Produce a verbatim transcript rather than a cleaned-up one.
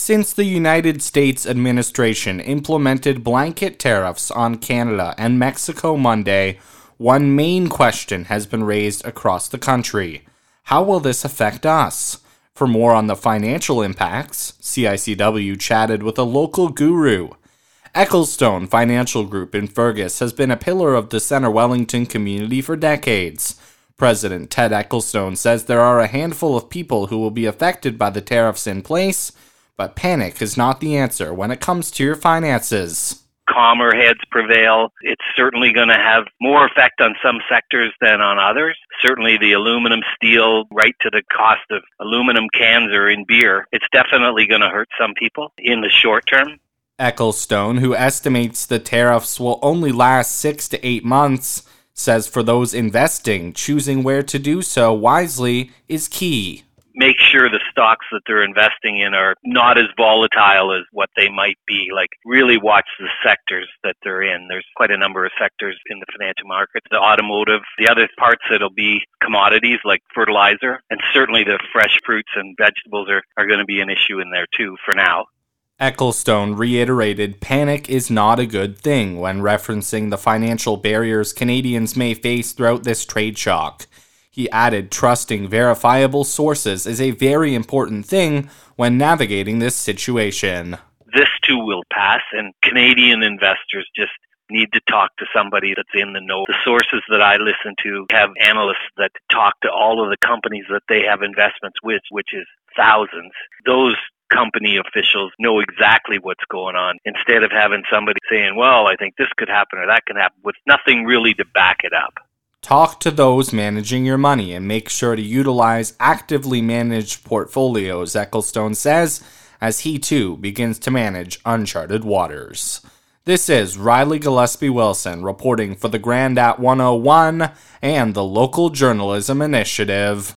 Since the United States administration implemented blanket tariffs on Canada and Mexico Monday, one main question has been raised across the country. How will this affect us? For more on the financial impacts, C I C W chatted with a local guru. Ecclestone Financial Group in Fergus has been a pillar of the Centre Wellington community for decades. President Ted Ecclestone says there are a handful of people who will be affected by the tariffs in place, but panic is not the answer when it comes to your finances. Calmer heads prevail. It's certainly going to have more effect on some sectors than on others. Certainly the aluminum, steel, right to the cost of aluminum cans or in beer. It's definitely going to hurt some people in the short term. Ecclestone, who estimates the tariffs will only last six to eight months, says for those investing, choosing where to do so wisely is key. Make sure the stocks that they're investing in are not as volatile as what they might be. Like, really watch the sectors that they're in. There's quite a number of sectors in the financial markets. The automotive, the other parts that'll be commodities like fertilizer, and certainly the fresh fruits and vegetables are, are going to be an issue in there too for now. Ecclestone reiterated panic is not a good thing when referencing the financial barriers Canadians may face throughout this trade shock. He added trusting verifiable sources is a very important thing when navigating this situation. This too will pass, and Canadian investors just need to talk to somebody that's in the know. The sources that I listen to have analysts that talk to all of the companies that they have investments with, which is thousands. Those company officials know exactly what's going on, instead of having somebody saying, well, I think this could happen or that could happen, with nothing really to back it up. Talk to those managing your money and make sure to utilize actively managed portfolios, Ecclestone says, as he too begins to manage uncharted waters. This is Riley Gillespie-Wilson reporting for the Grand at one oh one and the Local Journalism Initiative.